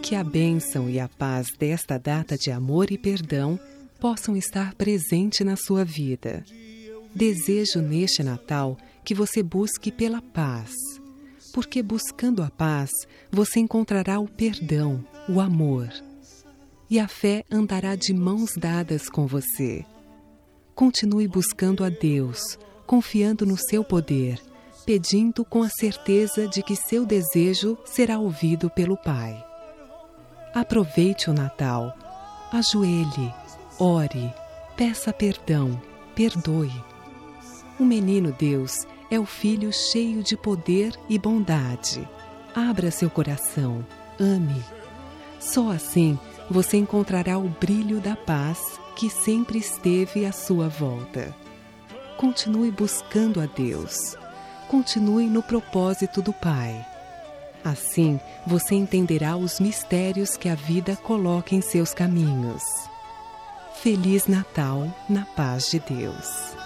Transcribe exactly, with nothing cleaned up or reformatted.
Que a bênção e a paz desta data de amor e perdão possam estar presente na sua vida. Desejo neste Natal que você busque pela paz, porque buscando a paz, você encontrará o perdão, o amor. E a fé andará de mãos dadas com você. Continue buscando a Deus, confiando no seu poder, pedindo com a certeza de que seu desejo será ouvido pelo Pai. Aproveite o Natal, ajoelhe, ore, peça perdão, perdoe. O menino Deus é o Filho cheio de poder e bondade. Abra seu coração, ame. Só assim você encontrará o brilho da paz que sempre esteve à sua volta. Continue buscando a Deus. Continue no propósito do Pai. Assim, você entenderá os mistérios que a vida coloca em seus caminhos. Feliz Natal, na paz de Deus.